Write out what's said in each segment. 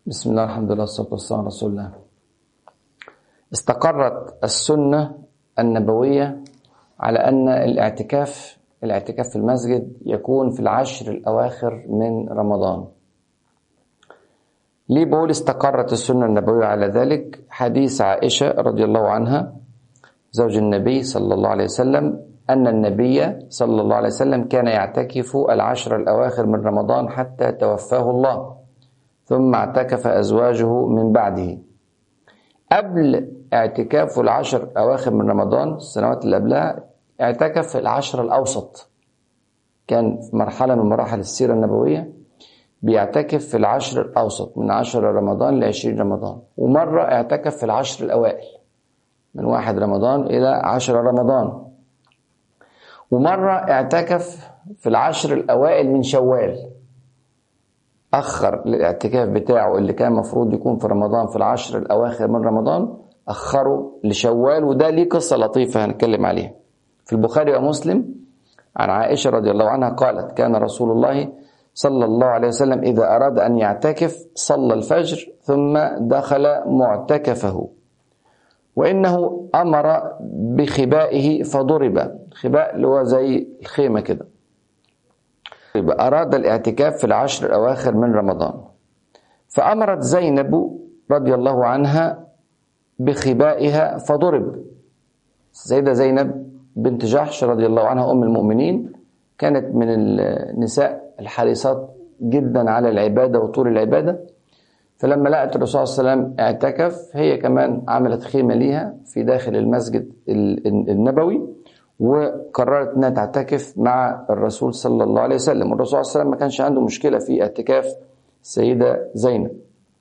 بسم الله، الحمد لله، والصلاة والسلام على رسول الله. استقرت السنة النبوية على أن الاعتكاف في المسجد يكون في العشر الأواخر من رمضان. ليه بقول استقرت السنة النبوية على ذلك؟ حديث عائشة رضي الله عنها زوج النبي صلى الله عليه وسلم أن النبي صلى الله عليه وسلم كان يعتكف العشر الأواخر من رمضان حتى توفاه الله، ثم اعتكف أزواجه من بعده. قبل اعتكاف العشر أواخر من رمضان السنوات اللي قبلها اعتكف في العشر الأوسط، كان في مرحلة من مراحل السيرة النبوية بيعتكف في العشر الأوسط من 10 رمضان ل20 رمضان، ومرة اعتكف في العشر الأوائل من 1 رمضان إلى 10 رمضان، ومرة اعتكف في العشر الأوائل من شوال. أخر الاعتكاف بتاعه اللي كان مفروض يكون في رمضان في العشر الأواخر من رمضان أخره لشوال، وده ليه قصة لطيفة هنتكلم عليها. في البخاري ومسلم عن عائشة رضي الله عنها قالت: كان رسول الله صلى الله عليه وسلم إذا أراد أن يعتكف صلى الفجر ثم دخل معتكفه، وإنه أمر بخبائه فضرب. خباء اللي هو زي الخيمة كده. أراد الاعتكاف في العشر الأواخر من رمضان، فأمرت زينب رضي الله عنها بخبائها فضرب. السيدة زينب بنت جحش رضي الله عنها أم المؤمنين كانت من النساء الحريصات جدا على العبادة وطول العبادة، فلما لقت الرسول صلى الله عليه وسلم اعتكف هي كمان عملت خيمة ليها في داخل المسجد النبوي، وقررت انها تعتكف مع الرسول صلى الله عليه وسلم. والرسول صلى الله عليه وسلم ما كانش عنده مشكلة في اعتكاف السيدة زينب،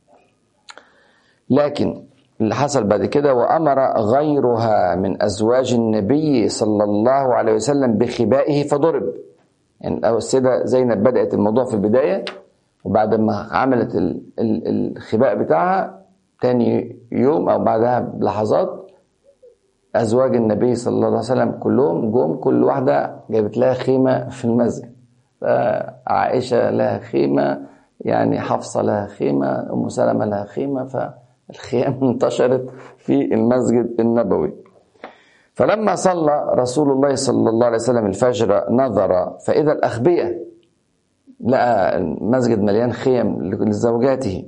لكن اللي حصل بعد كده وأمر غيرها من أزواج النبي صلى الله عليه وسلم بخبائه فضرب. يعني السيدة زينب بدأت الموضوع في البداية، وبعد ما عملت الخباء بتاعها تاني يوم أو بعدها بلحظات أزواج النبي صلى الله عليه وسلم كلهم جم، كل واحدة جابت لها خيمة في المسجد. عائشة لها خيمة، يعني حفصة لها خيمة، أم سلمة لها خيمة، فالخيام انتشرت في المسجد النبوي. فلما صلى رسول الله صلى الله عليه وسلم الفجر نظر فإذا الأخبية، لقى المسجد مليان خيم لزوجاته،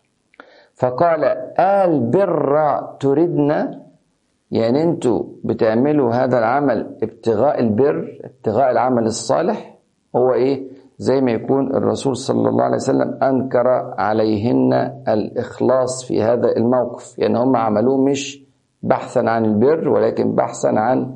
فقال: البر تردنا؟ يعني انتوا بتعملوا هذا العمل ابتغاء البر، ابتغاء العمل الصالح. هو ايه؟ زي ما يكون الرسول صلى الله عليه وسلم انكر عليهن الاخلاص في هذا الموقف، يعني هم عملوه مش بحثا عن البر ولكن بحثا عن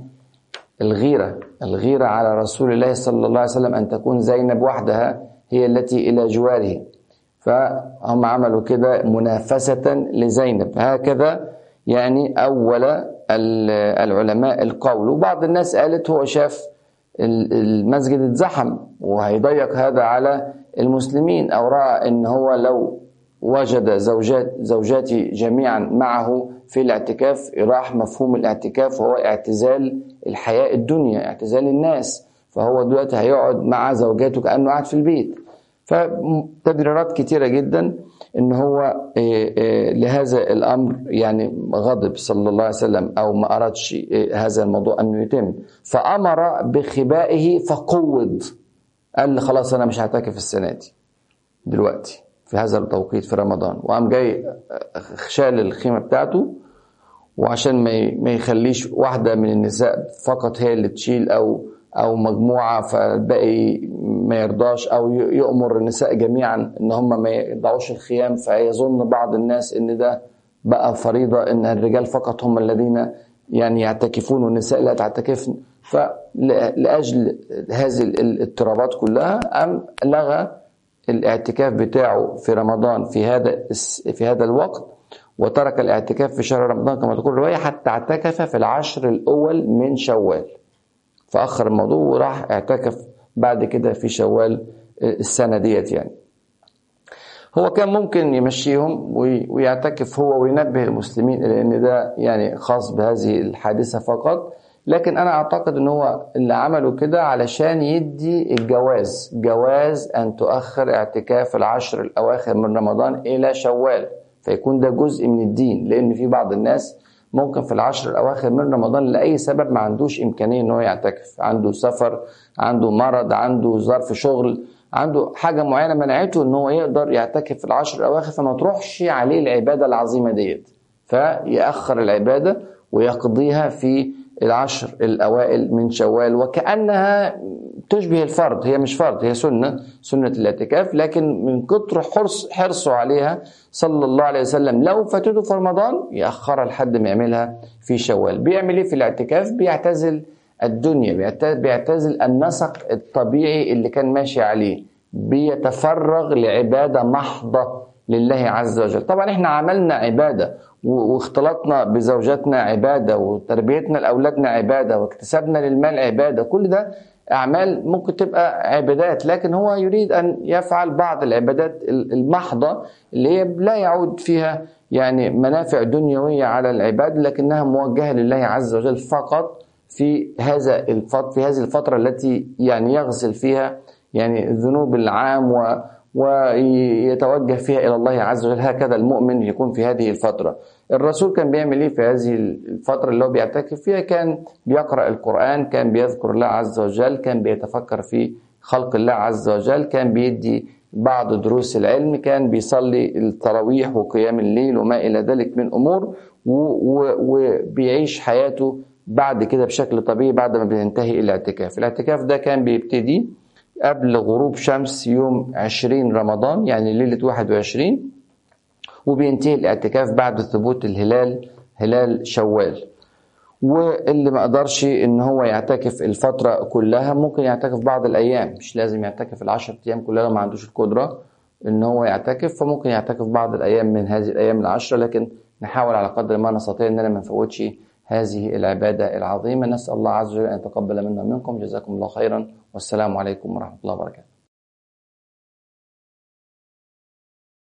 الغيرة على رسول الله صلى الله عليه وسلم، أن تكون زينب وحدها هي التي إلى جواره، فهم عملوا كده منافسة لزينب. هكذا يعني أول العلماء القول. وبعض الناس قالت هو شاف المسجد اتزحم وهيضيق هذا على المسلمين، أو رأى إن هو لو وجد زوجاتي جميعا معه في الاعتكاف راح مفهوم الاعتكاف وهو اعتزال الحياة الدنيا، اعتزال الناس، فهو دلوقتي هيقعد مع زوجاته كأنه قاعد في البيت. فتبريرات كتيرة جدا ان هو لهذا الامر يعني غضب صلى الله عليه وسلم او ما ارادش هذا الموضوع انه يتم، فامر بخبائه فقوض. قال خلاص انا مش هعتكف السنة دي دلوقتي في هذا التوقيت في رمضان، وقام جاي شال الخيمة بتاعته، وعشان ما يخليش واحدة من النساء فقط هي اللي تشيل أو مجموعة فالباقي ما يرضاش، أو يؤمر النساء جميعا إن هم ما يضعوش الخيام، فيظن بعض الناس إن ده بقى فريضة، إن الرجال فقط هم الذين يعني يعتكفون والنساء لا تعتكفن. فلأجل هذه الاضطرابات كلها أم لغى الاعتكاف بتاعه في رمضان في هذا الوقت، وترك الاعتكاف في شهر رمضان كما تقول الرواية حتى اعتكف في العشر الأول من شوال، فأخر الموضوع وراح اعتكف بعد كده في شوال السنة ديت. يعني هو كان ممكن يمشيهم ويعتكف هو وينبه المسلمين إلى أن ده يعني خاص بهذه الحادثة فقط، لكن أنا أعتقد أن هو اللي عمله كده علشان يدي جواز أن تؤخر اعتكاف العشر الأواخر من رمضان إلى شوال، فيكون ده جزء من الدين. لأن في بعض الناس ممكن في العشر الأواخر من رمضان لأي سبب ما عندوش إمكانية أنه يعتكف، عنده سفر، عنده مرض، عنده ظرف شغل، عنده حاجة معينة منعته أنه يقدر يعتكف في العشر الأواخر، فما تروحش عليه العبادة العظيمة ديت، فيأخر العبادة ويقضيها في العشر الأوائل من شوال، وكأنها تشبه الفرض. هي مش فرض، هي سنة الاعتكاف، لكن من كتر حرصه عليها صلى الله عليه وسلم لو فاتته في رمضان يأخرها لحد ما يعملها في شوال. بيعمل ايه في الاعتكاف؟ بيعتزل الدنيا، بيعتزل النسق الطبيعي اللي كان ماشي عليه، بيتفرغ لعبادة محضة لله عز وجل. طبعا احنا عملنا عبادة واختلطنا بزوجاتنا عبادة، وتربيتنا لأولادنا عبادة، واكتسبنا للمال عبادة، كل ده أعمال ممكن تبقى عبادات، لكن هو يريد أن يفعل بعض العبادات المحضة اللي هي لا يعود فيها يعني منافع دنيوية على العباد، لكنها موجهة لله عز وجل فقط في هذه الفترة التي يعني يغسل فيها يعني الذنوب العام ويتوجه فيها إلى الله عز وجل. هكذا المؤمن يكون في هذه الفترة. الرسول كان بيعمل إيه في هذه الفترة اللي هو بيعتكف فيها؟ كان بيقرأ القرآن، كان بيذكر الله عز وجل، كان بيتفكر في خلق الله عز وجل، كان بيدي بعض دروس العلم، كان بيصلي التراويح وقيام الليل وما إلى ذلك من أمور، وبيعيش حياته بعد كده بشكل طبيعي بعد ما بينتهي الاعتكاف. الاعتكاف ده كان بيبتدي قبل غروب شمس يوم 20 رمضان، يعني ليلة 21، وبينتهي الاعتكاف بعد ثبوت الهلال، هلال شوال. واللي ما قدرش ان هو يعتكف الفترة كلها ممكن يعتكف بعض الايام، مش لازم يعتكف ال10 ايام كلها، ما عندوش القدرة ان هو يعتكف، فممكن يعتكف بعض الايام من هذه الايام ال10، لكن نحاول على قدر ما نستطيع اننا ما نفوتش هذه العبادة العظيمة. نسأل الله عز وجل أن يتقبل منا ومنكم. جزاكم الله خيرا، والسلام عليكم ورحمة الله وبركاته.